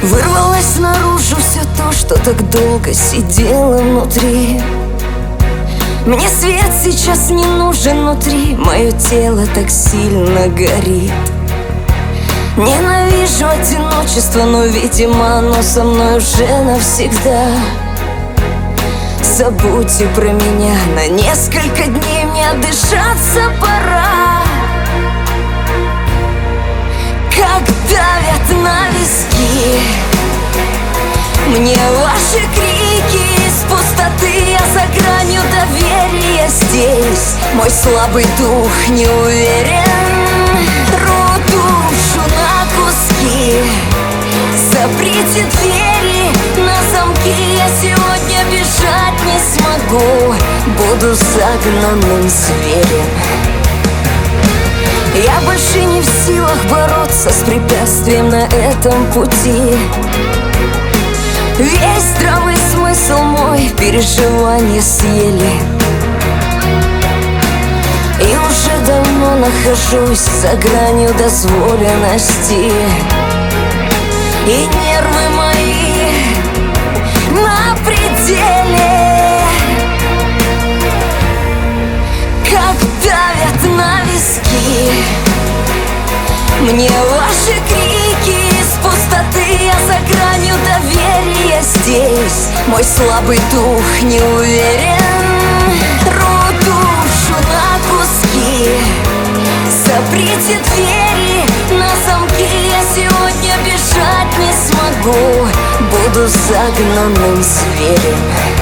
Вырвалось наружу все то, что так долго сидело внутри. Мне свет сейчас не нужен внутри, мое тело так сильно горит. Ненавижу одиночество, но, видимо, оно со мной уже навсегда. Забудьте про меня на несколько дней, мне отдышаться пора. Как давят на виски мне ваши крики из пустоты. Я за гранью доверия здесь, мой слабый дух не уверен. Рву душу на куски, заприте двери на замки. Я сегодня бежать не смогу, буду загнанным зверем. Я больше не в силах бороться с препятствием на этом пути. Весь здравый смысл мой переживания съели. И уже давно нахожусь за гранью дозволенности. И нервы мои на пределе. Как давят на виски мне ваши крики из пустоты. Я за гранью доверия здесь, мой слабый дух не уверен. Рву душу на куски, заприте двери на замки. Я сегодня бежать не смогу, буду загнанным зверем.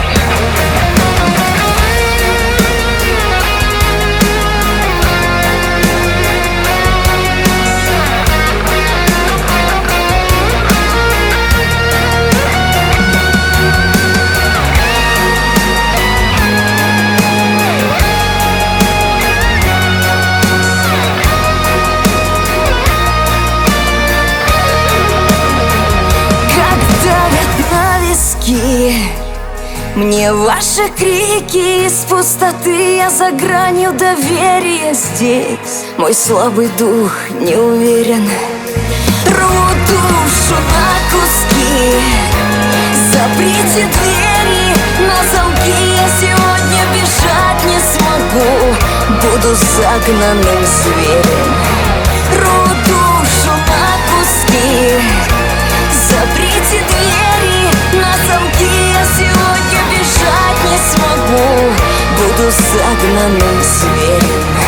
Мне ваши крики из пустоты. Я за гранью доверия здесь, мой слабый дух не уверен. Рву душу на куски, заприте двери на замки. Я сегодня бежать не смогу, буду загнанным зверем. Рву душу на куски, заприте двери на замки. Я сегодня бежать не смогу, буду загнанным зверем.